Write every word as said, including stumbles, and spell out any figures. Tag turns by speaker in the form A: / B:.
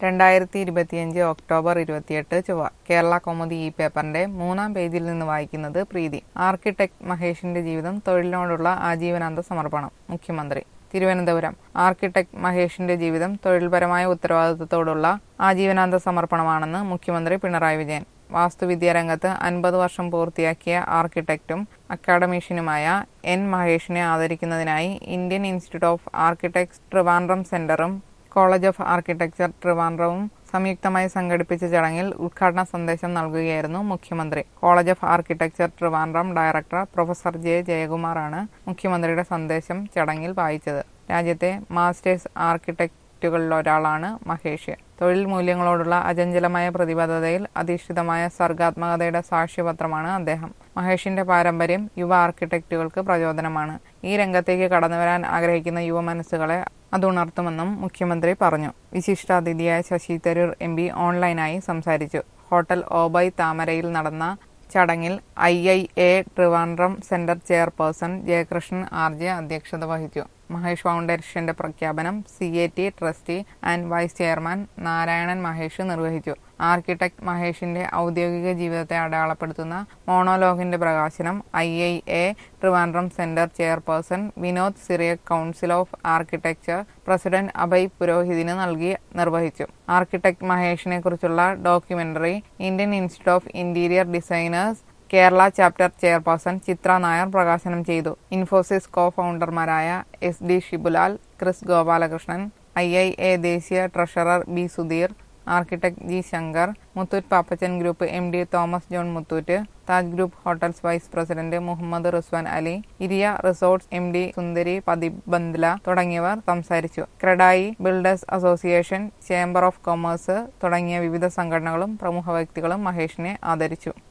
A: രണ്ടായിരത്തി ഇരുപത്തിയഞ്ച് ഒക്ടോബർ ഇരുപത്തിയെട്ട് ചൊവ്വ. കേരള കൗമുദി ഈ പേപ്പറിന്റെ മൂന്നാം പേജിൽ നിന്ന് വായിക്കുന്നത് പ്രീതി. ആർക്കിടെക്ട് മഹേഷിന്റെ ജീവിതം തൊഴിലിനോടുള്ള ആജീവനാന്ത സമർപ്പണം. മുഖ്യമന്ത്രി തിരുവനന്തപുരം. ആർക്കിടെക്ട് മഹേഷിന്റെ ജീവിതം തൊഴിൽപരമായ ഉത്തരവാദിത്തത്തോടുള്ള ആജീവനാന്ത സമർപ്പണമാണെന്ന് മുഖ്യമന്ത്രി പിണറായി വിജയൻ. വാസ്തുവിദ്യാരംഗത്ത് അൻപത് വർഷം പൂർത്തിയാക്കിയ ആർക്കിടെക്റ്റും അക്കാഡമീഷ്യനുമായ എൻ മഹേഷിനെ ആദരിക്കുന്നതിനായി Indian Institute of Architects Trivandrum സെന്ററും കോളേജ് ഓഫ് ആർക്കിടെക്ചർ ട്രിവാൻഡ്രവും സംയുക്തമായി സംഘടിപ്പിച്ച ചടങ്ങിൽ ഉദ്ഘാടന സന്ദേശം നൽകുകയായിരുന്നു മുഖ്യമന്ത്രി. College of architecture Trivandrum director professor J ജയകുമാറാണ് മുഖ്യമന്ത്രിയുടെ സന്ദേശം ചടങ്ങിൽ വായിച്ചത്. രാജ്യത്തെ മാസ്റ്റേഴ്സ് ആർക്കിടെക്റ്റുകളിലൊരാളാണ് മഹേഷ്. തൊഴിൽ മൂല്യങ്ങളോടുള്ള അചഞ്ചലമായ പ്രതിബദ്ധതയിൽ അധിഷ്ഠിതമായ സർഗാത്മകതയുടെ സാക്ഷ്യപത്രമാണ് അദ്ദേഹം. മഹേഷിന്റെ പാരമ്പര്യം യുവ ആർക്കിടെക്റ്റുകൾക്ക് പ്രചോദനമാണ്. ഈ രംഗത്തേക്ക് കടന്നുവരാൻ ആഗ്രഹിക്കുന്ന യുവ മനസ്സുകളെ അതുണർത്തുമെന്നും മുഖ്യമന്ത്രി പറഞ്ഞു. വിശിഷ്ടാതിഥിയായ ശശി തരൂർ എം പി ഓൺലൈനായി സംസാരിച്ചു. ഹോട്ടൽ ഓബൈ താമരയിൽ നടന്ന ചടങ്ങിൽ I I A Trivandrum centre chairperson Jayakrishnan R J അധ്യക്ഷത വഹിച്ചു. മഹേഷ് ഫൗണ്ടേഷന്റെ പ്രഖ്യാപനം C A T trustee and vice chairman Narayanan Mahesh നിർവഹിച്ചു. ആർക്കിടെക്ട് മഹേഷിന്റെ ഔദ്യോഗിക ജീവിതത്തെ അടയാളപ്പെടുത്തുന്ന മോണോലോഗിന്റെ പ്രകാശനം I I A Trivandrum centre chairperson Vinod Cyriac, council of architecture president Abhay പുരോഹിതിന് നൽകി നിർവഹിച്ചു. ആർക്കിടെക്ട് മഹേഷിനെ കുറിച്ചുള്ള documentary Indian Institute of interior designers Kerala chapter chairperson Chitra Nair പ്രകാശനം ചെയ്തു. ഇൻഫോസിസ് കോ ഫൗണ്ടർമാരായ S D Shibulal, Kris Gopalakrishnan, I I A ദേശീയ treasurer B Sudheer, architect G Shankar, Muthoot Pappachan group M D Thomas John Muthoot, Taj group hotels vice president Muhammad Rizwan Ali, Iriya resorts M D Sundari Pathibandla തുടങ്ങിയവർ സംസാരിച്ചു. CREDAI builders association, chamber of commerce തുടങ്ങിയ വിവിധ സംഘടനകളും പ്രമുഖ വ്യക്തികളും മഹേഷിനെ ആദരിച്ചു.